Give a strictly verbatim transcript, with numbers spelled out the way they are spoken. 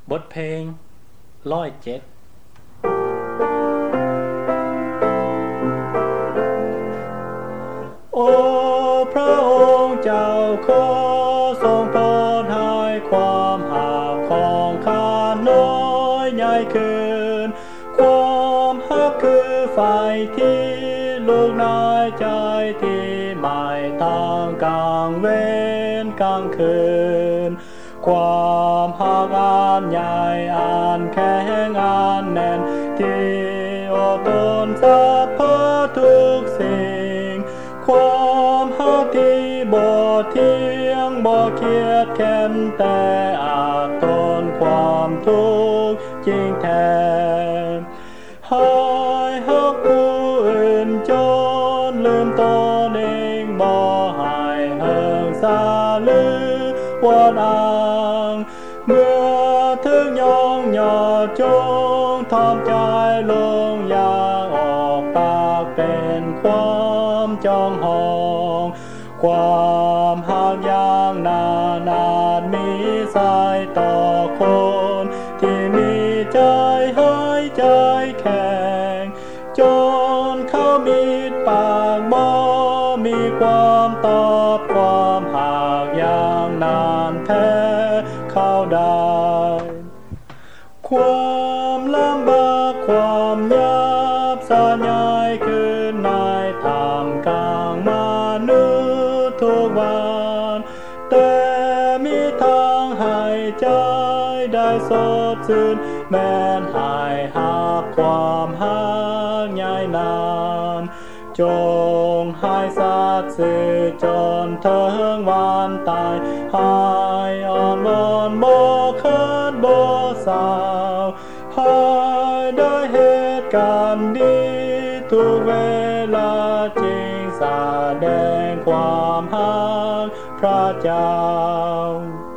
บทเพลงร้อยเจ็ดโอ้พระองค์เจ้าขอทรงโปรดให้ความหาของข้าน้อยใหญ่ขึ้นความฮักคือไฟที่ลูกในใจที่ไม่ต่างกลางเว้นกลางคืนความหักอันใหญ่อันแข็งอันแน่นที่อดทนสัพพะทุกสิ่งความหักที่บ่เที่ยงบ่เครียดแค้นแต่อาจทนความทุกข์จริงแท้ให้หักผู้อื่นจนลืมตนเองบ่ให้เหิงสาลือวันอ้างเมื่อถึงยองหยอดจงทอมใจลงยางออกปากเป็นความจองหองความหักอย่างนานานมีสายต่อคนที่มีใจให้ใจแข็งจนเขามีปากบ่มีความตอบความหักอย่างนานแท้เข้าได้ความลำบากความยากสาญายขึ้นในทางกลางมนุษย์ทุกวันแต่มีทางให้ใจได้สดชื่นแม้นหายหักความหักใหญ่นานจงให้สัตย์สื่อจนถึงวันตายให้อ่อนวอนบ่คิดบ่เศร้าให้ได้เหตุการณ์ดีทุกเวลาจริงแสดงความรักพระเจ้า